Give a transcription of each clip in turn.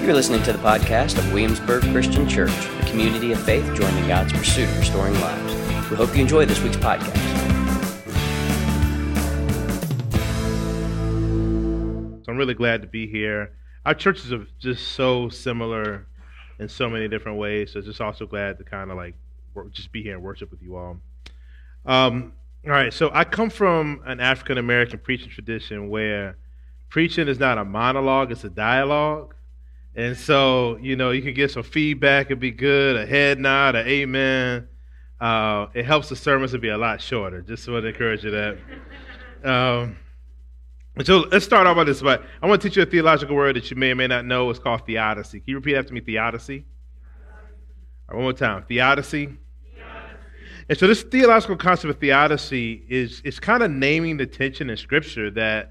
You're listening to the podcast of Williamsburg Christian Church, a community of faith joining God's pursuit of restoring lives. We hope you enjoy this week's podcast. So I'm really glad to be here. Our churches are just so similar in so many different ways, so just also glad to kind of like just be here and worship with you all. All right, so I come from an African-American preaching tradition where preaching is not a monologue, it's a dialogue. And so, you know, you can get some feedback, it'd be good, a head nod, an amen. It helps the sermons to be a lot shorter, just want to encourage you that. So let's start off with this. But I want to teach you a theological word that you may or may not know. It's called theodicy. Can you repeat after me, theodicy? All right, one more time, theodicy. And so this theological concept of theodicy is kind of naming the tension in Scripture that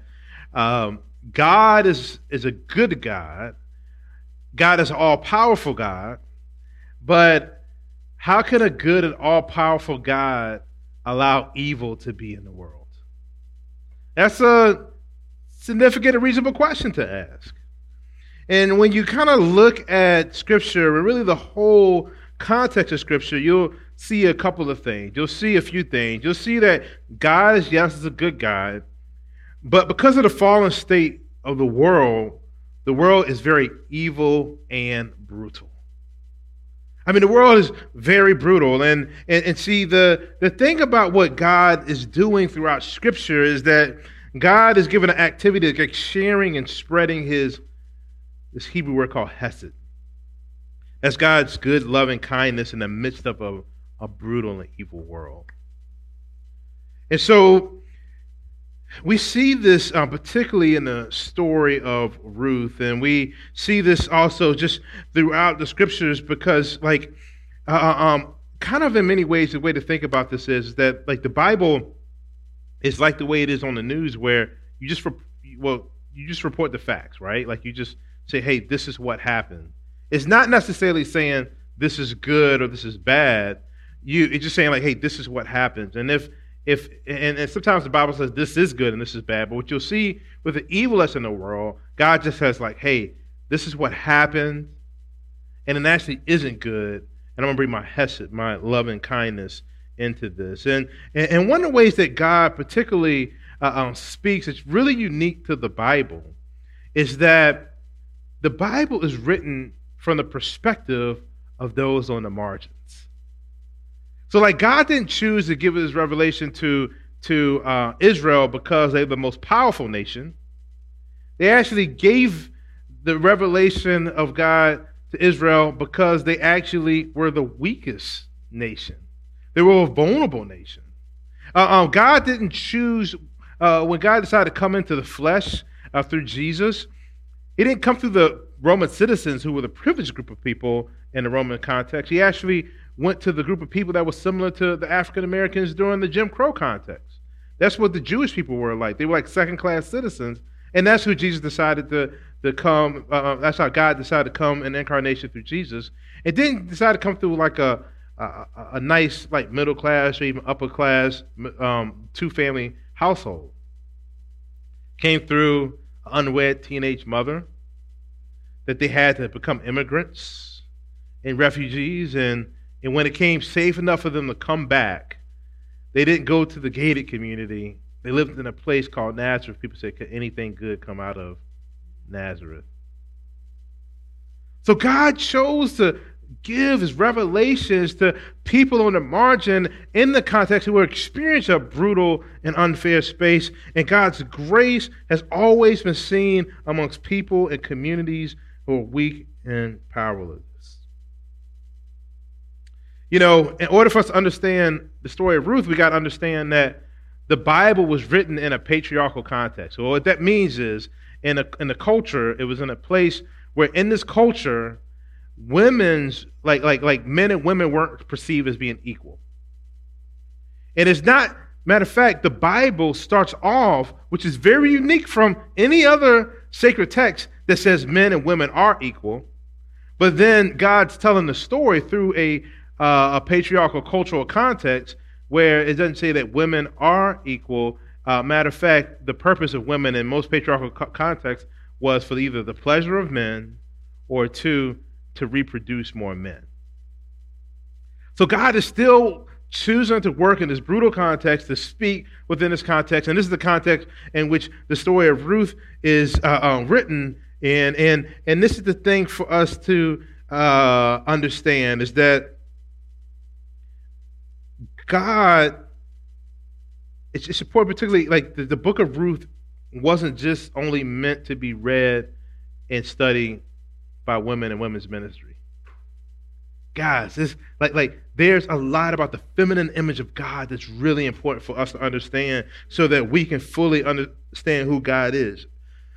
God is a good God. God is an all-powerful God. But how can a good and all-powerful God allow evil to be in the world? That's a significant and reasonable question to ask. And when you kind of look at Scripture, and really the whole context of Scripture, you'll see a couple of things. You'll see a few things. You'll see that God is a good God, but because of the fallen state of the world is very evil and brutal. I mean, the world is very brutal. And see, the thing about what God is doing throughout Scripture is that God is given an activity like sharing and spreading this Hebrew word called hesed. That's God's good, loving kindness in the midst of a brutal and evil world. And so we see this particularly in the story of Ruth, and we see this also just throughout the Scriptures because, kind of in many ways, the way to think about this is that, like, the Bible is like the way it is on the news, where you just report the facts, right? Like, you just say, hey, this is what happened. It's not necessarily saying this is good or this is bad. It's just saying, like, hey, this is what happens. And and sometimes the Bible says this is good and this is bad, but what you'll see with the evil that's in the world, God just says, like, hey, this is what happened, and it actually isn't good, and I'm going to bring my hesed, my loving kindness into this. And one of the ways that God particularly speaks, it's really unique to the Bible, is that the Bible is written from the perspective of those on the margins. So, like, God didn't choose to give his revelation to Israel because they're the most powerful nation. They actually gave the revelation of God to Israel because they actually were the weakest nation. They were a vulnerable nation. God didn't choose, when God decided to come into the flesh through Jesus, he didn't come through the Roman citizens who were the privileged group of people in the Roman context. He actually went to the group of people that was similar to the African Americans during the Jim Crow context. That's what the Jewish people were like. They were like second-class citizens, and that's who Jesus decided to come. That's how God decided to come in incarnation through Jesus. It didn't decide to come through like a nice, like, middle class or even upper class two-family household. Came through an unwed teenage mother, that they had to become immigrants and refugees, and when it came safe enough for them to come back, they didn't go to the gated community. They lived in a place called Nazareth. People say, could anything good come out of Nazareth? So God chose to give his revelations to people on the margin in the context who were experiencing a brutal and unfair space, and God's grace has always been seen amongst people and communities who are weak and powerless. You know, in order for us to understand the story of Ruth, we got to understand that the Bible was written in a patriarchal context. So what that means is, in the culture, it was in a place where, in this culture, women's like men and women weren't perceived as being equal. And it's not, matter of fact, the Bible starts off, which is very unique from any other sacred text that says men and women are equal, but then God's telling the story through a patriarchal cultural context where it doesn't say that women are equal. Matter of fact, the purpose of women in most patriarchal contexts was for either the pleasure of men or two to reproduce more men. So God is still choosing to work in this brutal context, to speak within this context. And this is the context in which the story of Ruth is written. And this is the thing for us to understand, is that God, it's important, particularly like the book of Ruth wasn't just only meant to be read and studied by women in women's ministry. Guys, this like there's a lot about the feminine image of God that's really important for us to understand so that we can fully understand who God is.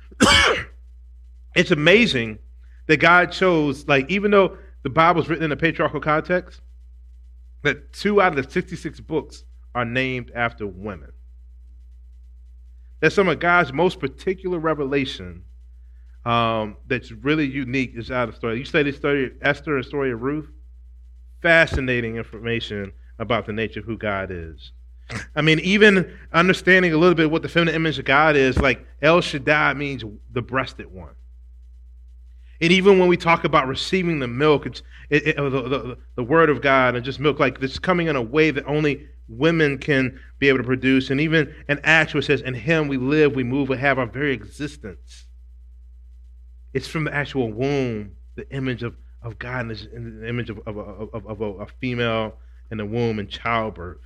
It's amazing that God chose, like, even though the Bible is written in a patriarchal context, that 2 out of the 66 books are named after women. That some of God's most particular revelation that's really unique is out of the story. You study the story of Esther and the story of Ruth. Fascinating information about the nature of who God is. I mean, even understanding a little bit what the feminine image of God is, like El Shaddai means the breasted one. And even when we talk about receiving the milk, it's the word of God and just milk, like this coming in a way that only women can be able to produce. And even in Acts where it says, in him we live, we move, we have our very existence. It's from the actual womb, the image of God, in the image of a female in the womb and childbirth.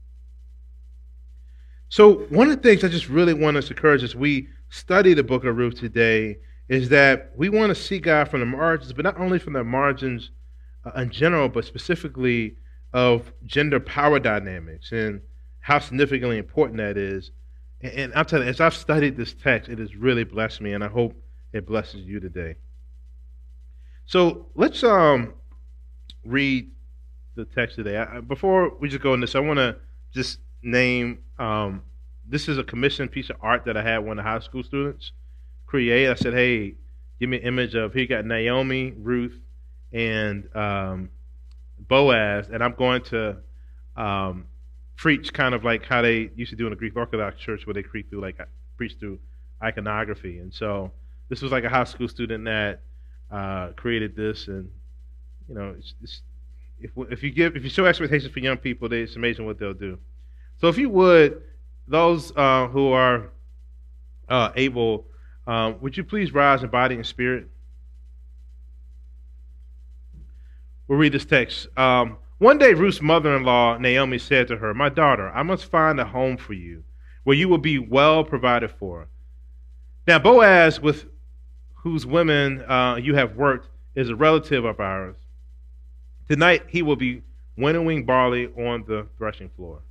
So one of the things I just really want us to encourage as we study the book of Ruth today is that we want to see God from the margins, but not only from the margins in general, but specifically of gender power dynamics and how significantly important that is. And I'll tell you, as I've studied this text, it has really blessed me, and I hope it blesses you today. So let's read the text today. Before we just go into this, I want to just name, this is a commissioned piece of art that I had one of the high school students create. I said, hey, give me an image of, here you got Naomi, Ruth, and Boaz, and I'm going to preach kind of like how they used to do in the Greek Orthodox Church, where they preach through iconography. And so this was like a high school student that created this, and you know, if you show expectations for young people, it's amazing what they'll do. So if you would, those who are able, would you please rise in body and spirit? We'll read this text. One day, Ruth's mother-in-law, Naomi, said to her, "My daughter, I must find a home for you, where you will be well provided for." Now, Boaz, with whose women you have worked, is a relative of ours. Tonight, he will be winnowing barley on the threshing floor.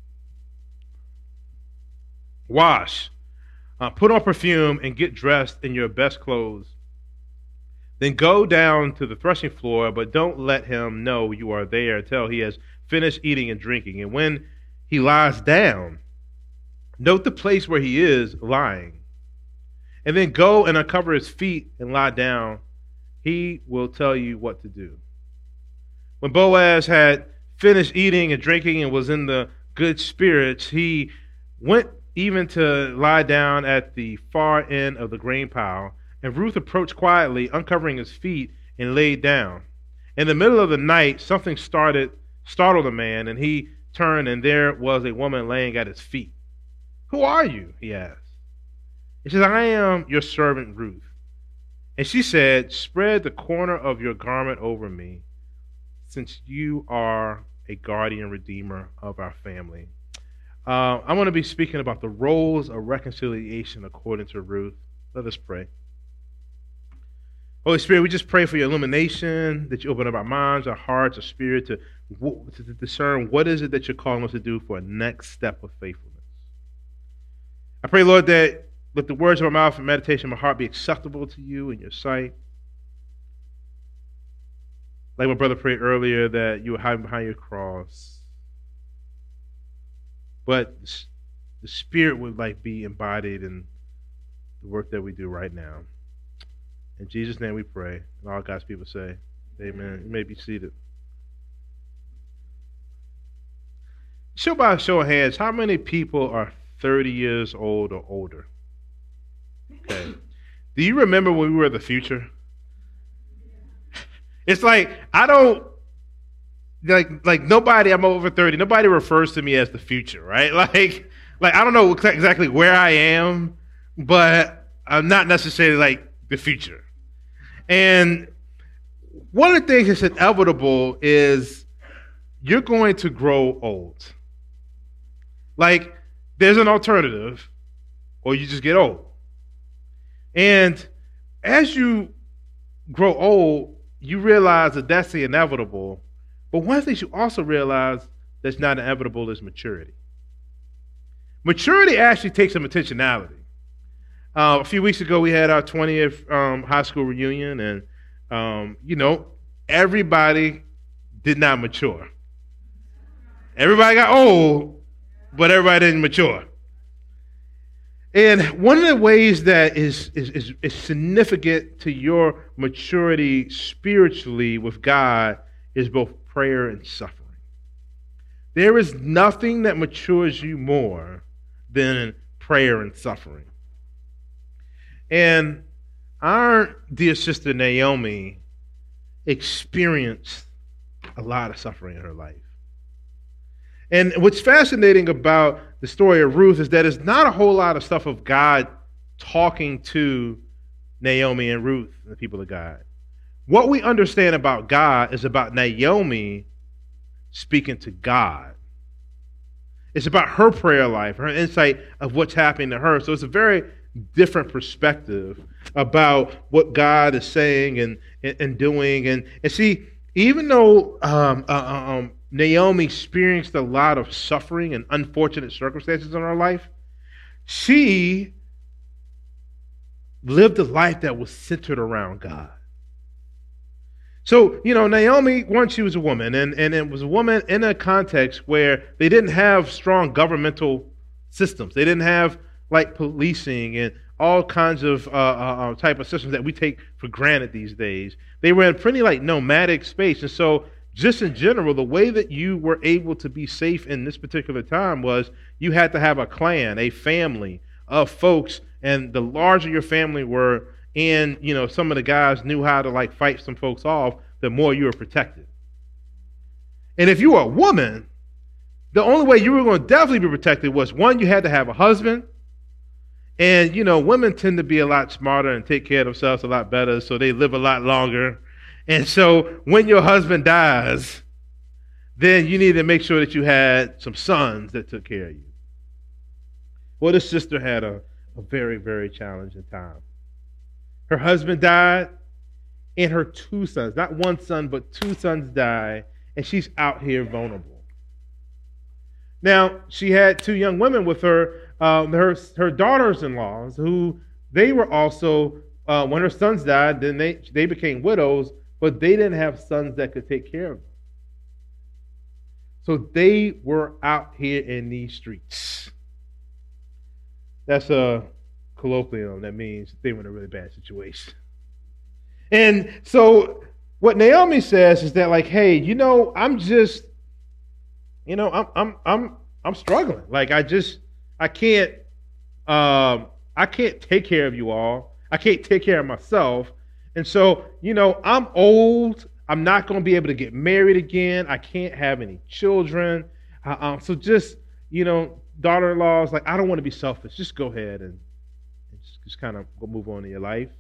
Wash, put on perfume, and get dressed in your best clothes. Then go down to the threshing floor, but don't let him know you are there until he has finished eating and drinking. And when he lies down, note the place where he is lying. And then go and uncover his feet and lie down. He will tell you what to do. When Boaz had finished eating and drinking and was in the good spirits, he went even to lie down at the far end of the grain pile. And Ruth approached quietly, uncovering his feet, and laid down. In the middle of the night, something startled the man, and he turned, and there was a woman laying at his feet. "Who are you?" he asked. He said, "I am your servant Ruth." And she said, "Spread the corner of your garment over me, since you are a guardian redeemer of our family." I'm going to be speaking about the roles of reconciliation according to Ruth. Let us pray. Holy Spirit, we just pray for your illumination, that you open up our minds, our hearts, our spirit to discern what is it that you're calling us to do for a next step of faithfulness. I pray, Lord, that let the words of our mouth and meditation of my heart be acceptable to you in your sight. Like my brother prayed earlier, that you would hide behind your cross. But the Spirit would be embodied in the work that we do right now. In Jesus' name we pray. And all God's people say, amen. You may be seated. Show by a show of hands, how many people are 30 years old or older? Okay. Do you remember when we were the future? It's like I don't like nobody. I'm over 30. Nobody refers to me as the future, right? Like I don't know exactly where I am, but I'm not necessarily like the future. And one of the things that's inevitable is you're going to grow old. Like there's an alternative, or you just get old. And as you grow old, you realize that that's the inevitable. But one of the things you also realize that's not inevitable is maturity. Maturity actually takes some intentionality. A few weeks ago, we had our 20th high school reunion, and, everybody did not mature. Everybody got old, but everybody didn't mature. And one of the ways that is significant to your maturity spiritually with God is both prayer and suffering. There is nothing that matures you more than prayer and suffering. And our dear sister Naomi experienced a lot of suffering in her life. And what's fascinating about the story of Ruth is that it's not a whole lot of stuff of God talking to Naomi and Ruth and the people of God. What we understand about God is about Naomi speaking to God. It's about her prayer life, her insight of what's happening to her. So it's a very different perspective about what God is saying and doing. And see, even though Naomi experienced a lot of suffering and unfortunate circumstances in her life, she lived a life that was centered around God. So, Naomi, once she was a woman, and it was a woman in a context where they didn't have strong governmental systems. They didn't have, like, policing and all kinds of type of systems that we take for granted these days. They were in a pretty, nomadic space. And so, just in general, the way that you were able to be safe in this particular time was you had to have a clan, a family of folks, and the larger your family were, and some of the guys knew how to fight some folks off, the more you were protected. And if you were a woman, the only way you were going to definitely be protected was, one, you had to have a husband, and women tend to be a lot smarter and take care of themselves a lot better, so they live a lot longer. And so when your husband dies, then you need to make sure that you had some sons that took care of you. Well, this sister had a very, very challenging time. Her husband died, and her two sons, not one son, but two sons died, and she's out here vulnerable. Now, she had two young women with her, her daughters-in-laws, who they were also, when her sons died, then they became widows, but they didn't have sons that could take care of them. So they were out here in these streets. That's a colloquial that means they were in a really bad situation. And so what Naomi says is that, hey, I'm just, I'm struggling. I can't take care of you all. I can't take care of myself. And so, I'm old. I'm not going to be able to get married again. I can't have any children. So just, daughter-in-laws, I don't want to be selfish. Just go ahead and just kind of go move on in your life.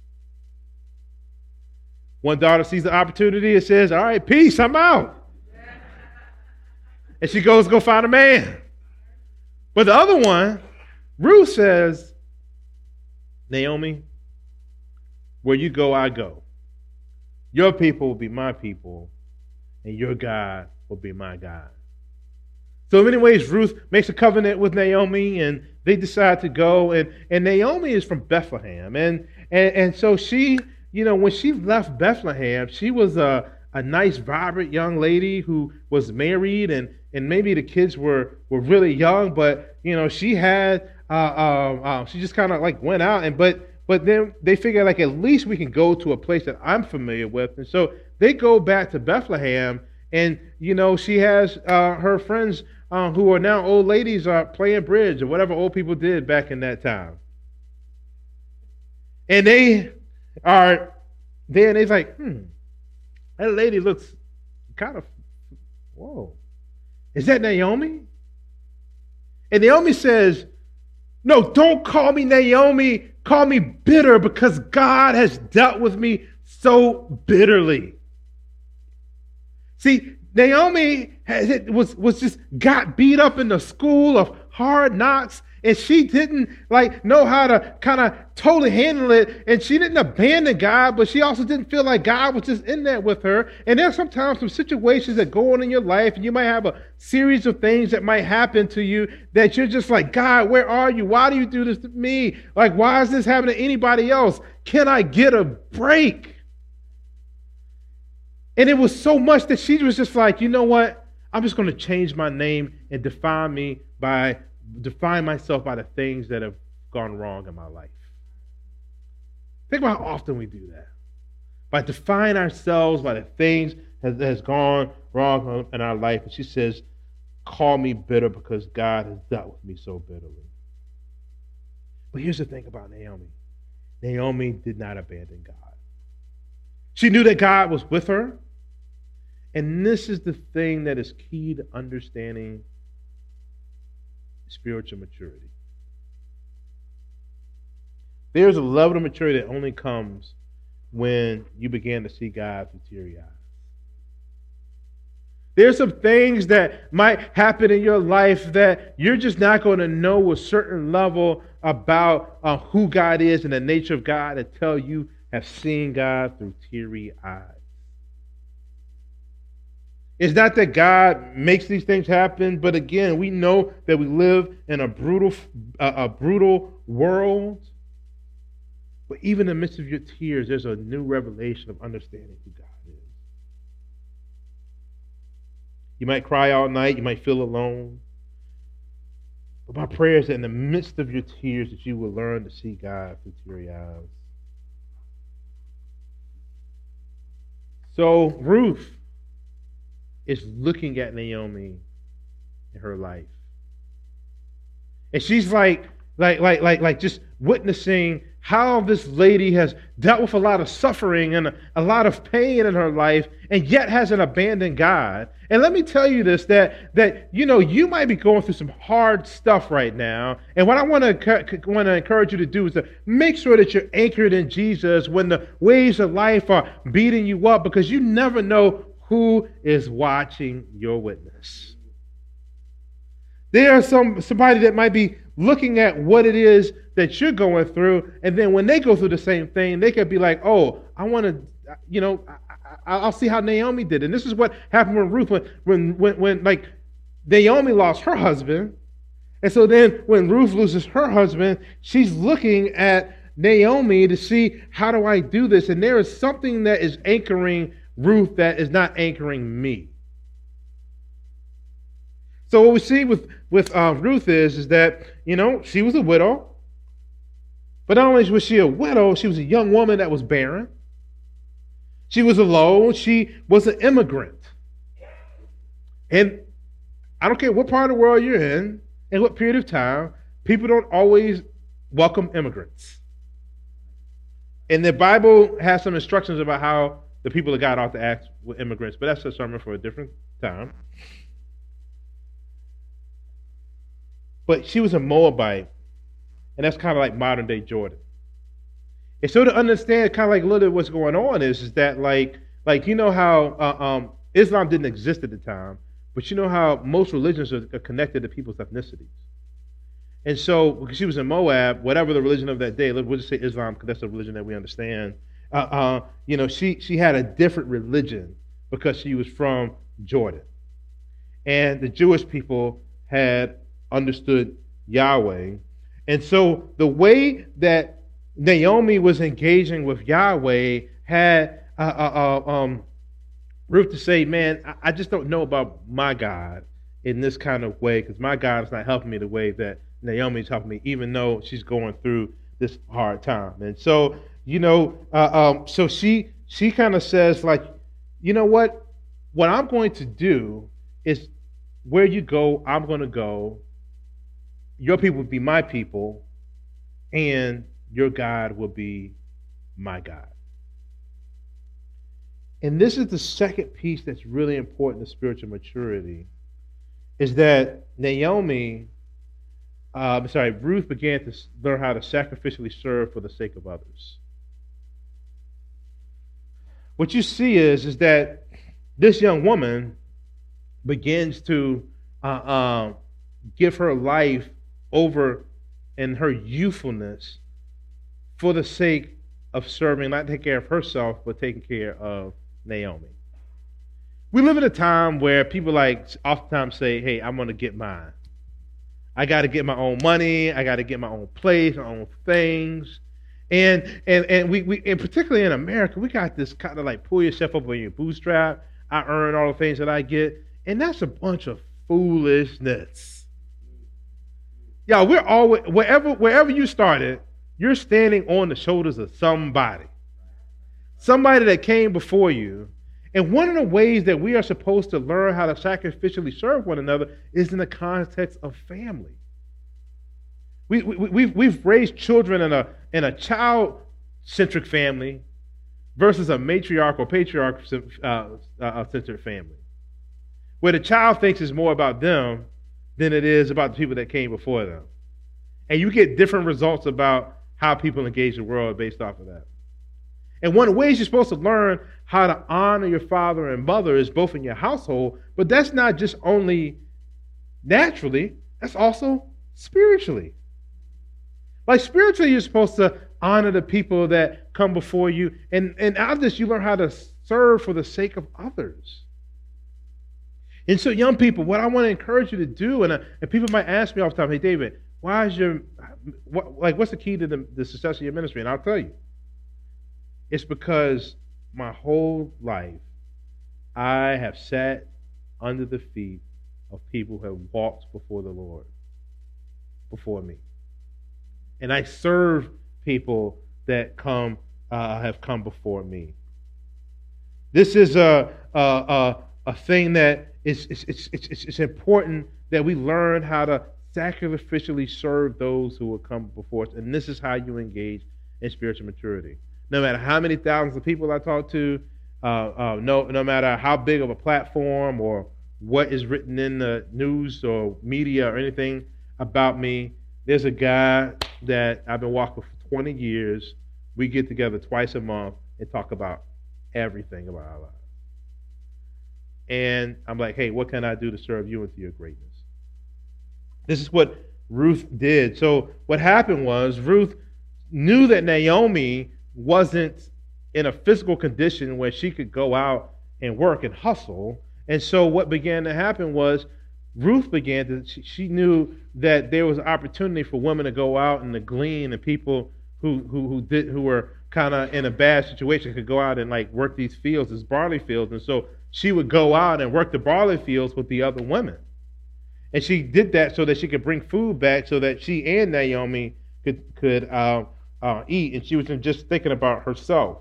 One daughter sees the opportunity and says, all right, peace, I'm out. And she goes to go find a man. But the other one, Ruth, says, Naomi, where you go, I go. Your people will be my people, and your God will be my God. So in many ways, Ruth makes a covenant with Naomi, and they decide to go. And Naomi is from Bethlehem. And so she, when she left Bethlehem, she was a nice, vibrant young lady who was married, and maybe the kids were really young, but, she had, she just kind of went out, but then they figured at least we can go to a place that I'm familiar with. And so they go back to Bethlehem, and, she has her friends who are now old ladies playing bridge or whatever old people did back in that time. And they are there, and it's That lady looks kind of, whoa. Is that Naomi? And Naomi says, no, don't call me Naomi. Call me bitter because God has dealt with me so bitterly. See, Naomi was just got beat up in the school of hard knocks, and she didn't know how to kind of totally handle it, and she didn't abandon God, but she also didn't feel like God was just in there with her. And there's sometimes some situations that go on in your life, and you might have a series of things that might happen to you that you're just like, God, where are you? Why do you do this to me? Like, why is this happening to anybody else? Can I get a break? And it was so much that she was just like, you know what? I'm just going to change my name and define myself by the things that have gone wrong in my life. Think about how often we do that. By defining ourselves by the things that has gone wrong in our life. And she says, call me bitter because God has dealt with me so bitterly. But here's the thing about Naomi. Naomi did not abandon God. She knew that God was with her. And this is the thing that is key to understanding spiritual maturity. There's a level of maturity that only comes when you begin to see God through teary eyes. There's some things that might happen in your life that you're just not going to know a certain level about who God is and the nature of God until you have seen God through teary eyes. It's not that God makes these things happen, but again, we know that we live in a brutal world. But even in the midst of your tears, there's a new revelation of understanding who God is. You might cry all night, you might feel alone. But my prayer is that in the midst of your tears, that you will learn to see God through teary eyes. So Ruth is looking at Naomi in her life. And she's like just witnessing how this lady has dealt with a lot of suffering and a lot of pain in her life, and yet hasn't abandoned God. And let me tell you this, that you might be going through some hard stuff right now. And what I want to encourage you to do is to make sure that you're anchored in Jesus when the waves of life are beating you up, because you never know who is watching your witness. There's somebody that might be looking at what it is that you're going through, and then when they go through the same thing, they could be like, oh, I want to, I'll see how Naomi did. And this is what happened with Ruth when Naomi lost her husband. And so then when Ruth loses her husband, she's looking at Naomi to see, how do I do this? And there is something that is anchoring Ruth that is not anchoring me. So what we see with Ruth is that, she was a widow. But not only was she a widow, she was a young woman that was barren. She was alone. She was an immigrant. And I don't care what part of the world you're in and what period of time, people don't always welcome immigrants. And the Bible has some instructions about how the people of God ought to act with immigrants, but that's a sermon for a different time. But she was a Moabite, and that's kind of like modern day Jordan. And so to understand kind of like a little bit what's going on is that how Islam didn't exist at the time, but you know how most religions are connected to people's ethnicities. And so because she was in Moab, whatever the religion of that day, we'll just say Islam because that's the religion that we understand. She had a different religion because she was from Jordan. And the Jewish people had understood Yahweh. And so the way that Naomi was engaging with Yahweh had Ruth to say, man, I just don't know about my God in this kind of way, because my God is not helping me the way that Naomi's helping me, even though she's going through this hard time. And so, so she kind of says, you know what I'm going to do is where you go, I'm going to go. Your people will be my people, and your God will be my God. And this is the second piece that's really important to spiritual maturity, is that Ruth began to learn how to sacrificially serve for the sake of others. What you see is that this young woman begins to give her life over in her youthfulness for the sake of serving, not taking care of herself, but taking care of Naomi. We live in a time where people oftentimes say, hey, I'm going to get mine. I got to get my own money. I got to get my own place, my own things. And we particularly in America, we got this kind of pull yourself up on your bootstrap. I earn all the things that I get. And that's a bunch of foolishness. Y'all, we're always, wherever you started, you're standing on the shoulders of somebody. Somebody that came before you. And one of the ways that we are supposed to learn how to sacrificially serve one another is in the context of family. We've raised children in a child-centric family versus a matriarch or patriarch-centered family, where the child thinks it's more about them than it is about the people that came before them. And you get different results about how people engage the world based off of that. And one of the ways you're supposed to learn how to honor your father and mother is both in your household, but that's not just only naturally, that's also spiritually. Spiritually, you're supposed to honor the people that come before you, and out of this, you learn how to serve for the sake of others. And so, young people, what I want to encourage you to do, and people might ask me all the time, hey, David, what's the key to the success of your ministry? And I'll tell you. It's because my whole life I have sat under the feet of people who have walked before the Lord before me. And I serve people that have come before me. This is a thing that it's important that we learn how to sacrificially serve those who will come before us. And this is how you engage in spiritual maturity. No matter how many thousands of people I talk to, no matter how big of a platform or what is written in the news or media or anything about me, there's a guy that I've been walking for 20 years. We get together twice a month and talk about everything about our lives. And I'm like, hey, what can I do to serve you into your greatness? This is what Ruth did. So what happened was Ruth knew that Naomi wasn't in a physical condition where she could go out and work and hustle. And so what began to happen was Ruth she knew that there was an opportunity for women to go out and to glean, and people who were kind of in a bad situation could go out and work these fields, these barley fields. And so she would go out and work the barley fields with the other women. And she did that so that she could bring food back so that she and Naomi could eat, and she wasn't just thinking about herself.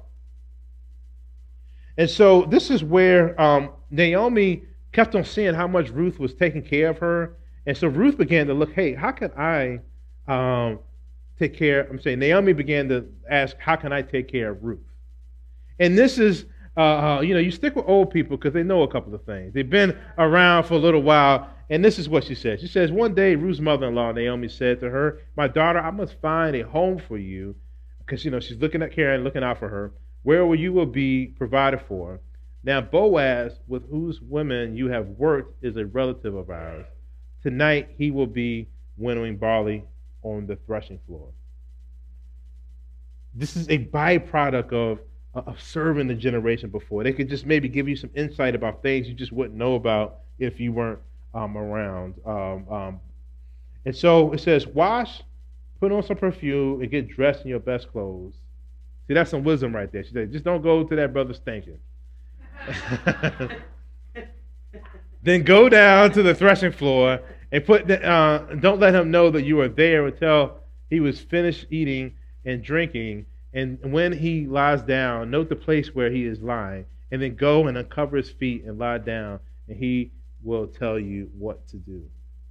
And so this is where Naomi kept on seeing how much Ruth was taking care of her. And so Ruth began to look, hey, how can I take care? Naomi began to ask, how can I take care of Ruth? And this is, you stick with old people because they know a couple of things. They've been around for a little while. And this is what she said. She says, one day Ruth's mother-in-law, Naomi, said to her, my daughter, I must find a home for you, because, she's looking at Karen, looking out for her, where you will be provided for. Now, Boaz, with whose women you have worked, is a relative of ours. Tonight he will be winnowing barley on the threshing floor. This is a byproduct of serving the generation before. They could just maybe give you some insight about things you just wouldn't know about if you weren't around. And so it says, wash, put on some perfume, and get dressed in your best clothes. See, that's some wisdom right there. She said, just don't go to that brother stinking. Then go down to the threshing floor and don't let him know that you are there until he was finished eating and drinking. And when he lies down, note the place where he is lying, and then go and uncover his feet and lie down, and he will tell you what to do.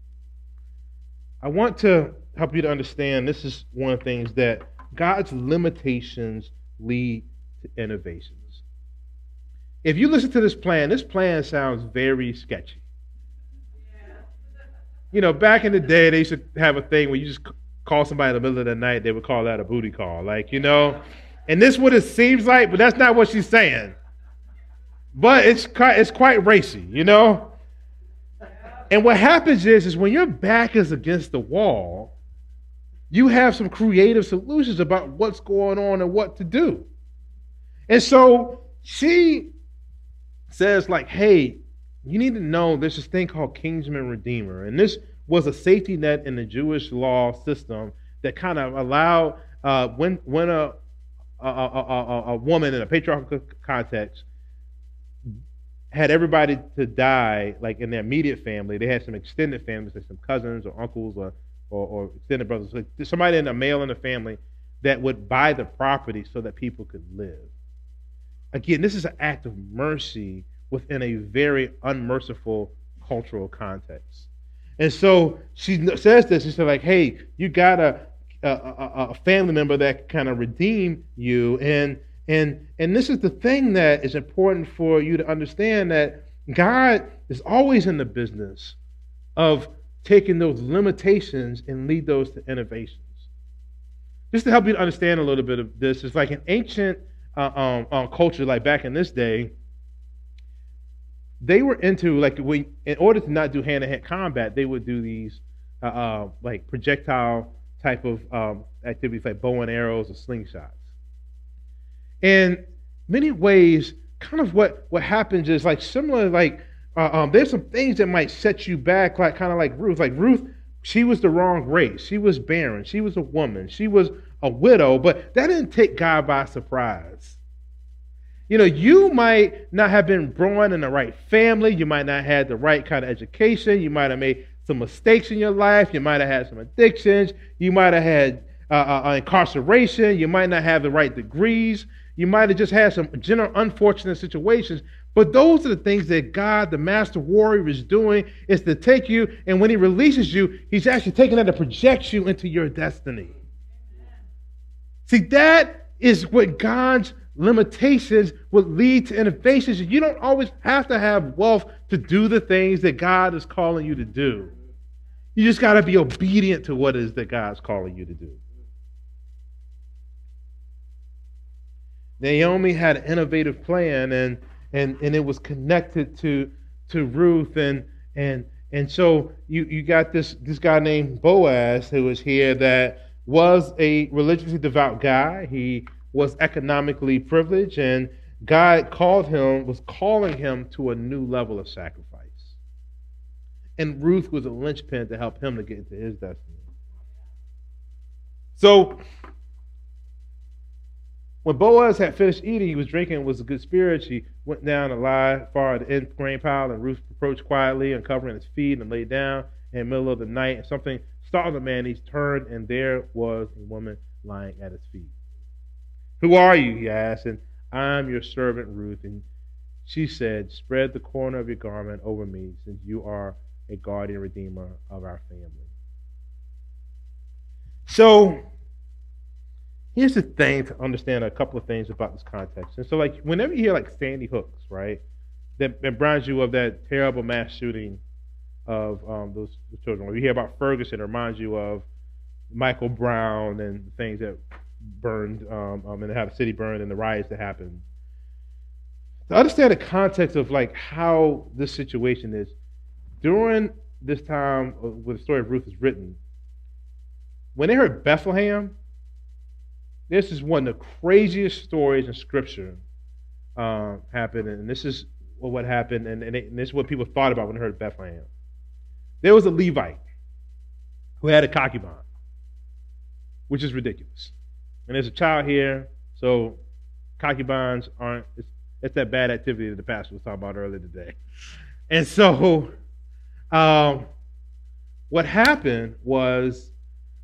I want to help you to understand this is one of the things that God's limitations lead to innovations. if you listen to this plan sounds very sketchy. Back in the day, they used to have a thing where you just call somebody in the middle of the night. They would call that a booty call, And this is what it seems like, but that's not what she's saying. But it's quite racy, And what happens is when your back is against the wall, you have some creative solutions about what's going on and what to do. And so she says, hey, you need to know there's this thing called kinsman redeemer. And this was a safety net in the Jewish law system that kind of allowed when a woman in a patriarchal context had everybody to die, in their immediate family. They had some extended families, like some cousins or uncles or extended brothers. Like somebody a male in the family that would buy the property so that people could live. Again, this is an act of mercy within a very unmerciful cultural context. And so she says this. She said, hey, you got a family member that kind of redeem you. And this is the thing that is important for you to understand, that God is always in the business of taking those limitations and lead those to innovations. Just to help you to understand a little bit of this, it's like an ancient culture, like back in this day, they were into, in order to not do hand-to-hand combat, they would do these projectile type of activities like bow and arrows or slingshots. In many ways, kind of what happens is similar, there's some things that might set you back, kind of like Ruth. Like Ruth, she was the wrong race. She was barren. She was a woman. She was a widow, but that didn't take God by surprise. You might not have been born in the right family. You might not have had the right kind of education. You might have made some mistakes in your life. You might have had some addictions. You might have had incarceration. You might not have the right degrees. You might have just had some general unfortunate situations. But those are the things that God, the master warrior, is doing, is to take you, and when he releases you, he's actually taking that to project you into your destiny. See, that is what God's limitations would lead to innovations. You don't always have to have wealth to do the things that God is calling you to do. You just got to be obedient to what it is that God's calling you to do. Naomi had an innovative plan, and it was connected to Ruth, and so you got this guy named Boaz who was here that was a religiously devout guy. He was economically privileged, and God was calling him to a new level of sacrifice. And Ruth was a linchpin to help him to get into his destiny. So when Boaz had finished eating, he was drinking, was in good spirits. He went down to lie far at the end grain pile, and Ruth approached quietly, uncovering his feet, and laid down in the middle of the night. And something startled the man. He turned, and there was a woman lying at his feet. "Who are you?" he asked. "And I'm your servant Ruth." And she said, "Spread the corner of your garment over me, since you are a guardian redeemer of our family." So here's the thing to understand a couple of things about this context. And so, whenever you hear Sandy Hooks, right, that reminds you of that terrible mass shooting of those children. Or you hear about Ferguson, it reminds you of Michael Brown and the things that burned, and how the city burned and the riots that happened. To understand the context of how this situation is, during this time when the story of Ruth is written, when they heard Bethlehem, this is one of the craziest stories in Scripture happened, and this is what happened, and this is what people thought about when they heard Bethlehem. There was a Levite who had a concubine, which is ridiculous. And there's a child here, so concubines aren't, it's that bad activity that the pastor was talking about earlier today. And so what happened was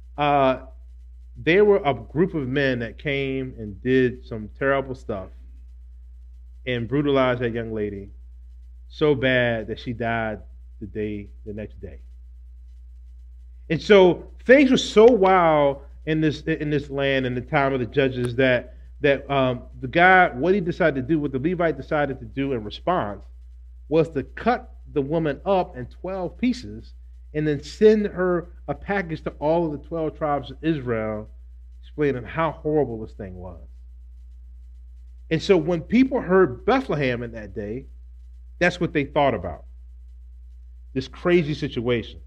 there were a group of men that came and did some terrible stuff and brutalized that young lady so bad that she died the next day. And so things were so wild in this land in the time of the judges that that the guy, what he decided to do, what the Levite decided to do in response, was to cut the woman up in 12 pieces and then send her a package to all of the 12 tribes of Israel, explaining how horrible this thing was. And so when people heard Bethlehem in that day, that's what they thought about. This crazy situation.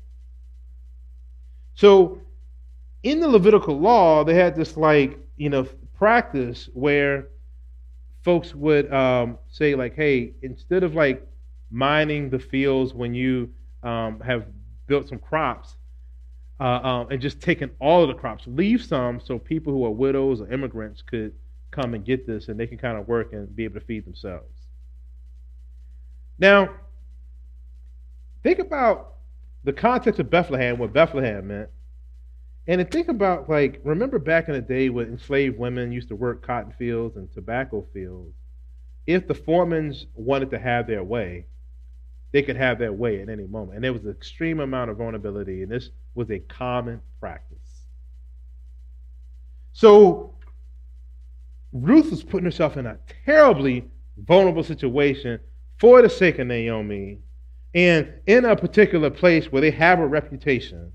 So in the Levitical law, they had this practice where folks would say like, hey, instead of like mining the fields when you have built some crops and just taking all of the crops, leave some so people who are widows or immigrants could come and get this and they can kind of work and be able to feed themselves. Now, think about the context of Bethlehem, what Bethlehem meant, and think about, remember back in the day when enslaved women used to work cotton fields and tobacco fields. If the foremans wanted to have their way, they could have their way at any moment. And there was an extreme amount of vulnerability, and this was a common practice. So Ruth was putting herself in a terribly vulnerable situation for the sake of Naomi, and in a particular place where they have a reputation.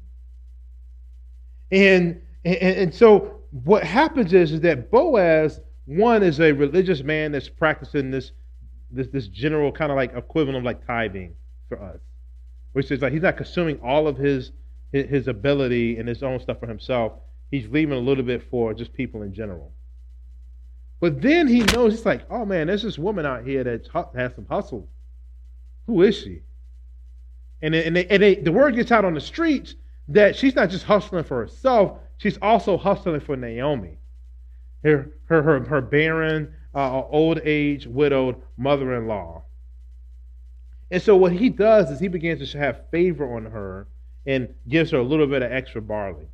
And so what happens is that Boaz, one, is a religious man that's practicing this general kind of like equivalent of like tithing for us, which is like he's not consuming all of his ability and his own stuff for himself. He's leaving a little bit for just people in general. But then he knows, it's like, oh man, there's this woman out here that has some hustle. Who is she? And the word gets out on the streets that she's not just hustling for herself, she's also hustling for Naomi, her barren, old age, widowed mother-in-law. And so what he does is he begins to have favor on her and gives her a little bit of extra barley.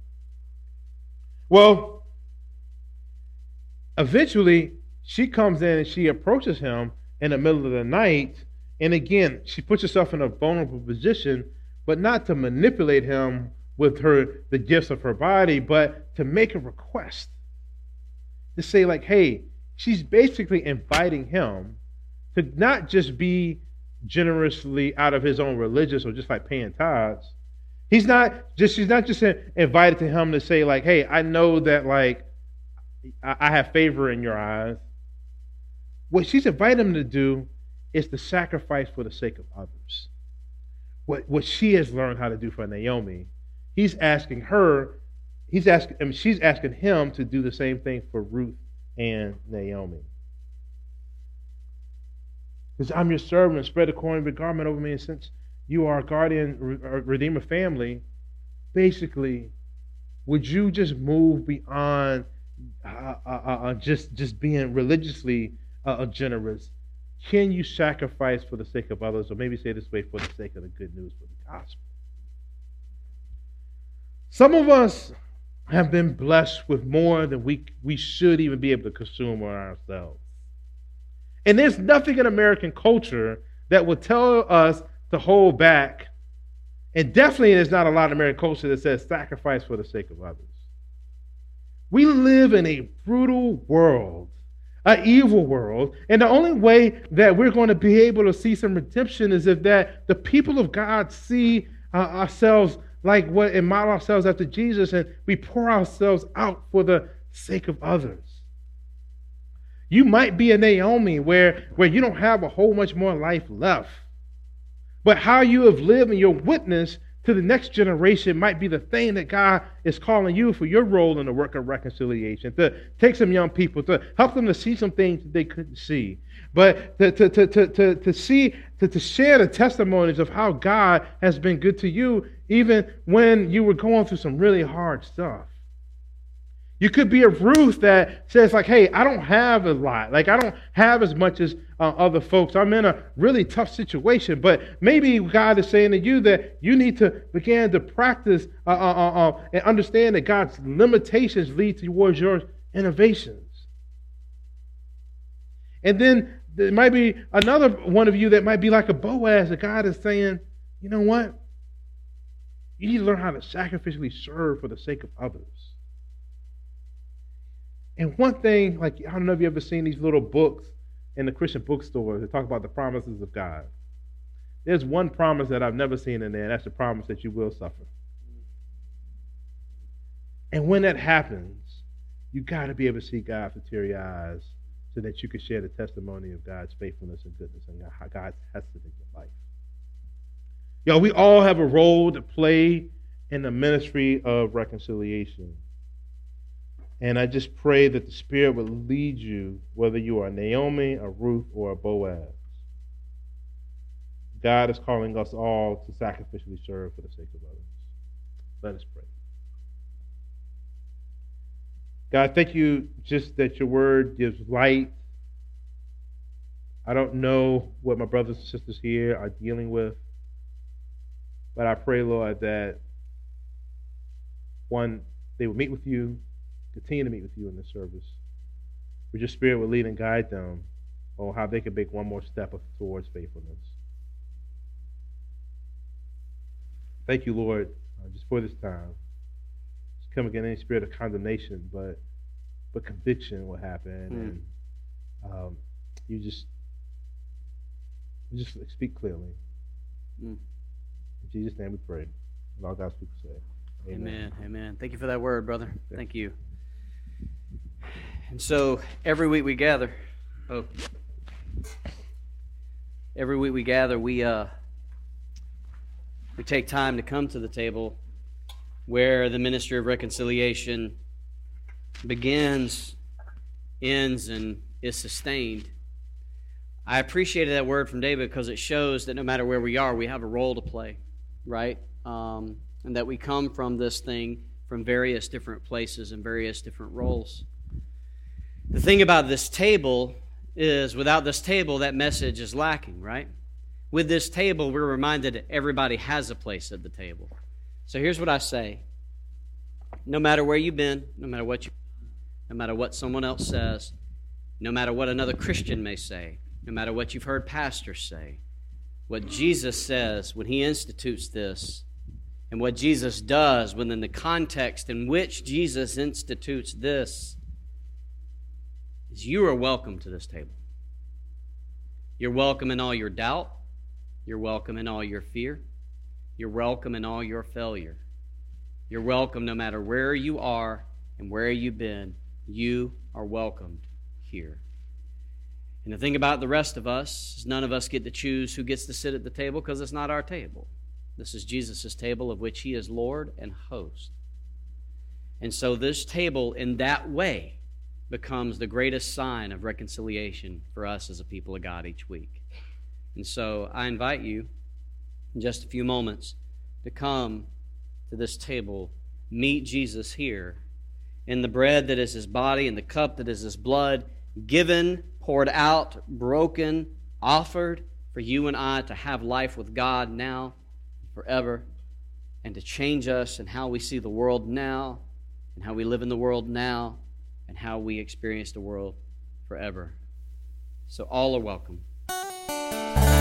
Well, eventually she comes in and she approaches him in the middle of the night. And again, she puts herself in a vulnerable position, but not to manipulate him with the gifts of her body, but to make a request. To say like, hey, she's basically inviting him to not just be generously out of his own religious or just like paying tithes. She's not just invited to him to say like, hey, I know that like I have favor in your eyes. What she's inviting him to do is to sacrifice for the sake of others. What she has learned how to do for Naomi, she's asking him to do the same thing for Ruth and Naomi. Because I'm your servant, spread a corn of your garment over me, and since you are a guardian, redeemer family, basically, would you just move beyond just being religiously generous? Can you sacrifice for the sake of others, or maybe say this way, for the sake of the good news, for the gospel? Some of us have been blessed with more than we should even be able to consume on ourselves. And there's nothing in American culture that will tell us to hold back. And definitely there's not a lot of American culture that says sacrifice for the sake of others. We live in a brutal world, an evil world, and the only way that we're going to be able to see some redemption is if that the people of God see ourselves like what, and model ourselves after Jesus, and we pour ourselves out for the sake of others. You might be a Naomi where you don't have a whole much more life left, but how you have lived and your witness to the next generation might be the thing that God is calling you for your role in the work of reconciliation, to take some young people, to help them to see some things that they couldn't see, but to share the testimonies of how God has been good to you even when you were going through some really hard stuff. You could be a Ruth that says like, hey, I don't have a lot. Like, I don't have as much as other folks. I'm in a really tough situation. But maybe God is saying to you that you need to begin to practice and understand that God's limitations lead towards your innovations. And then there might be another one of you that might be like a Boaz, that God is saying, you know what? You need to learn how to sacrificially serve for the sake of others. And one thing, like, I don't know if you ever seen these little books in the Christian bookstore that talk about the promises of God. There's one promise that I've never seen in there, and that's the promise that you will suffer. And when that happens, you got to be able to see God with teary eyes so that you can share the testimony of God's faithfulness and goodness and how God has to in your life. Yo, we all have a role to play in the ministry of reconciliation. And I just pray that the Spirit would lead you, whether you are a Naomi, a Ruth, or a Boaz. God is calling us all to sacrificially serve for the sake of others. Let us pray. God, thank you just that your word gives light. I don't know what my brothers and sisters here are dealing with, but I pray, Lord, that, one, they will meet with you, continue to meet with you in this service. Where your Spirit will lead and guide them on how they can make one more step towards faithfulness. Thank you, Lord, just for this time. Just come against any spirit of condemnation, but conviction will happen, and you just speak clearly. In Jesus' name we pray. And all God's people say, Amen. Amen. Thank you for that word, brother. Thank you. And so every week we gather. We take time to come to the table where the ministry of reconciliation begins, ends, and is sustained. I appreciated that word from David because it shows that no matter where we are, we have a role to play, right? And that we come from this thing from various different places and various different roles. The thing about this table is without this table, that message is lacking, right? With this table, we're reminded that everybody has a place at the table. So here's what I say. No matter where you've been, no matter what you've done, no matter what someone else says, no matter what another Christian may say, no matter what you've heard pastors say, what Jesus says when he institutes this, and what Jesus does within the context in which Jesus institutes this, is you are welcome to this table. You're welcome in all your doubt. You're welcome in all your fear. You're welcome in all your failure. You're welcome no matter where you are and where you've been. You are welcomed here. And the thing about the rest of us is none of us get to choose who gets to sit at the table because it's not our table. This is Jesus' table of which he is Lord and host. And so this table in that way becomes the greatest sign of reconciliation for us as a people of God each week. And so I invite you in just a few moments to come to this table, meet Jesus here in the bread that is his body and the cup that is his blood, given, poured out, broken, offered for you and I to have life with God now, forever, and to change us in how we see the world now, and how we live in the world now, and how we experience the world forever. So all are welcome.